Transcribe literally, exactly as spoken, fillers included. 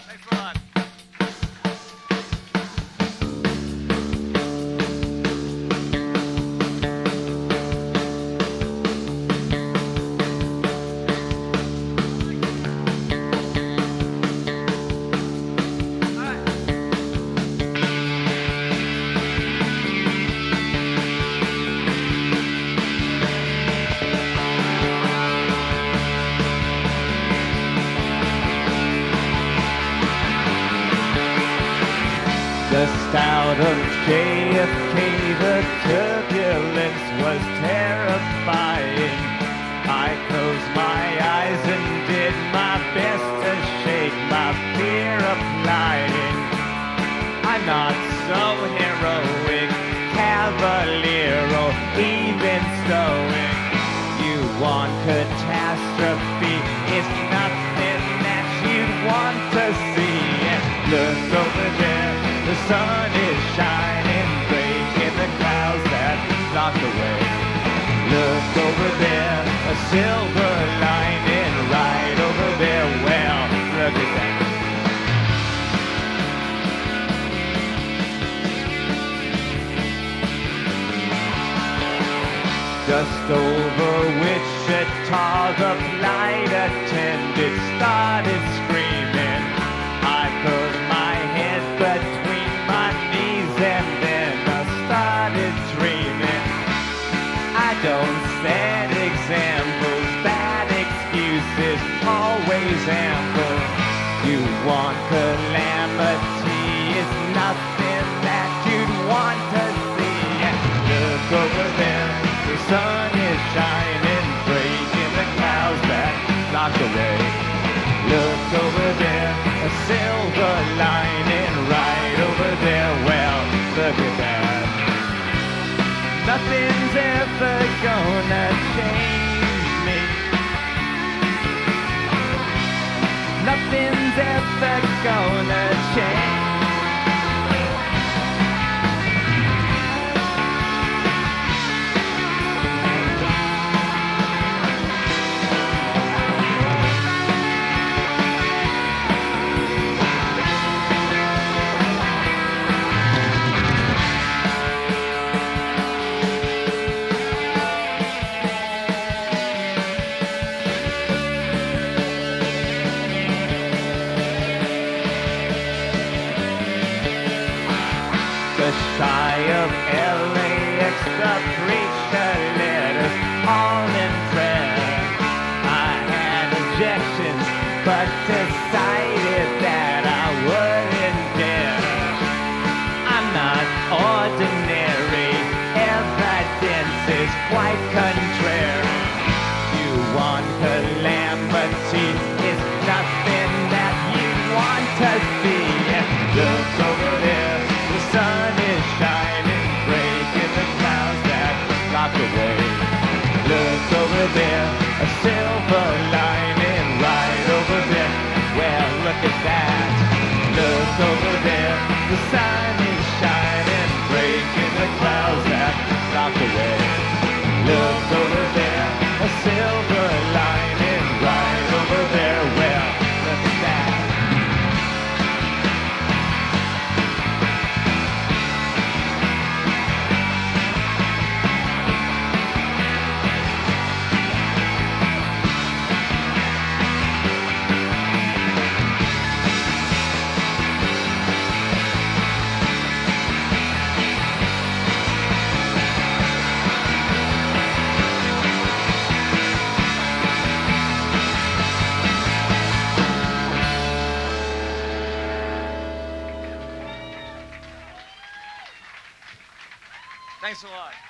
Thanks a lot. Just out of J F K, the turbulence was terrifying. I closed my eyes and did my best to shake my fear of flying. I'm not so heroic, cavalier, or even stoic. You want catastrophe, it's nothing that you'd want to see. Look over there. The sun is shining, breaking the clouds that block the way. Look over there, a silver lining right over there. Well, look at that. Just over Wichita, the flight attendant started screaming. I put my head between my knees and then I started dreaming. I don't set examples, bad excuses, always ample. You want calamity, it's nothing that you'd want to see. Look over there, the sun is shining, breaking the clouds that block the way. Look over there, a silver lining right over there. Well, look at that. Nothing's ever gonna change me. Nothing's ever gonna change. The shy of L A X, the preacher led us all in prayer. I had objections, but decided that I wouldn't dare. I'm not ordinary, evidence is quite contrary. You want calamity, it's nothing that you want to see. Look over there, the sun is shining, breaking the clouds that block the way. Look over there, a silver lining right over there. Well, look at that. Look over there, the sun is shining, breaking the clouds that block the way. Look over there, a silver lining right over there. Well, look at that. Thanks a lot.